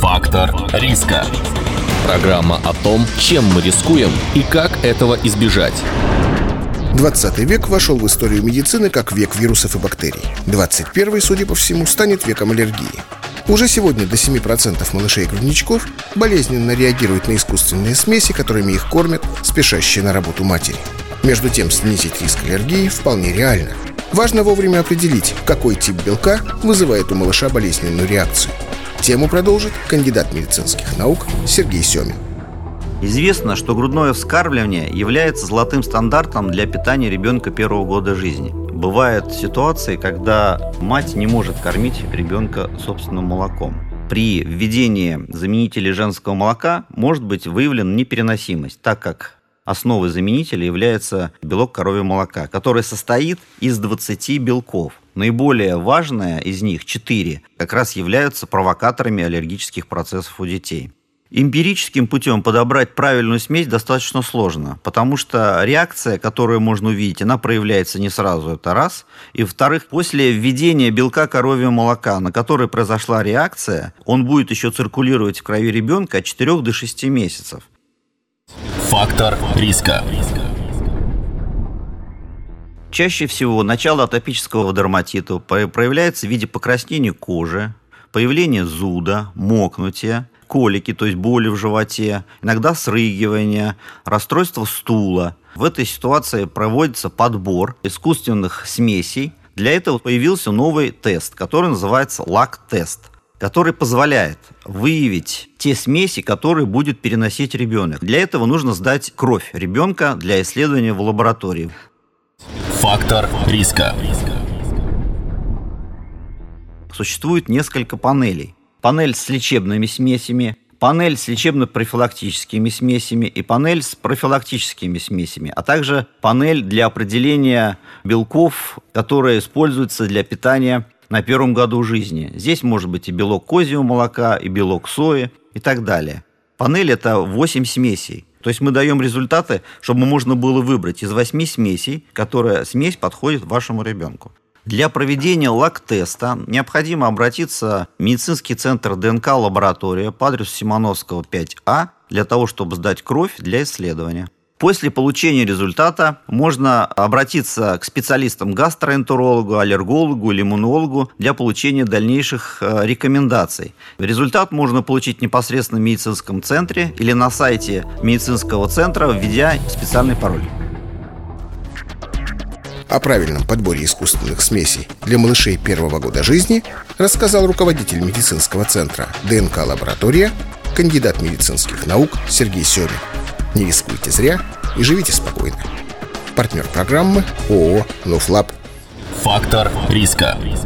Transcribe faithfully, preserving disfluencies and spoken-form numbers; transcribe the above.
Фактор риска. Программа о том, чем мы рискуем и как этого избежать. двадцатый век вошел в историю медицины как век вирусов и бактерий. двадцать первый, судя по всему, станет веком аллергии. Уже сегодня до семи процентов малышей-грудничков болезненно реагируют на искусственные смеси, которыми их кормят спешащие на работу матери. Между тем, снизить риск аллергии вполне реально. Важно вовремя определить, какой тип белка вызывает у малыша болезненную реакцию. Тему продолжит кандидат медицинских наук Сергей Семин. Известно, что грудное вскармливание является золотым стандартом для питания ребенка первого года жизни. Бывают ситуации, когда мать не может кормить ребенка собственным молоком. При введении заменителей женского молока может быть выявлена непереносимость, так как основой заменителя является белок коровьего молока, который состоит из двадцати белков. Наиболее важное из них, четыре, как раз являются провокаторами аллергических процессов у детей. Эмпирическим путем подобрать правильную смесь достаточно сложно, потому что реакция, которую можно увидеть, она проявляется не сразу, это раз. И во-вторых, после введения белка коровьего молока, на который произошла реакция, он будет еще циркулировать в крови ребенка от четырёх до шести месяцев. Фактор риска. Чаще всего начало атопического дерматита проявляется в виде покраснения кожи, появления зуда, мокнутия, колики, то есть боли в животе, иногда срыгивания, расстройство стула. В этой ситуации проводится подбор искусственных смесей. Для этого появился новый тест, который называется лак-тест, который позволяет выявить те смеси, которые будет переносить ребенок. Для этого нужно сдать кровь ребенка для исследования в лаборатории. Фактор риска. Существует несколько панелей. Панель с лечебными смесями, панель с лечебно-профилактическими смесями и панель с профилактическими смесями, а также панель для определения белков, которые используются для питания на первом году жизни. Здесь может быть и белок козьего молока, и белок сои и так далее. Панель – это восемь смесей. То есть мы даем результаты, чтобы можно было выбрать из восьми смесей, которая смесь подходит вашему ребенку. Для проведения лак-теста необходимо обратиться в медицинский центр ДНК-лаборатория по адресу Симоновского, пять А, для того, чтобы сдать кровь для исследования. После получения результата можно обратиться к специалистам-гастроэнтерологу, аллергологу или иммунологу для получения дальнейших э, рекомендаций. Результат можно получить непосредственно в медицинском центре или на сайте медицинского центра, введя специальный пароль. О правильном подборе искусственных смесей для малышей первого года жизни рассказал руководитель медицинского центра ДНК-лаборатория, кандидат медицинских наук Сергей Семин. Не рискуйте зря и живите спокойно. Партнер программы ООО «Нофлаб». Фактор риска.